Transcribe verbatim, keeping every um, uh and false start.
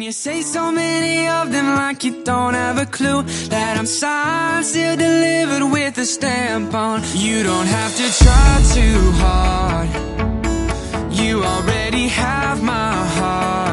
you say so many of them like you don't have a clue that I'm signed, still delivered with a stamp on. You don't have to try too hard, you already have my heart.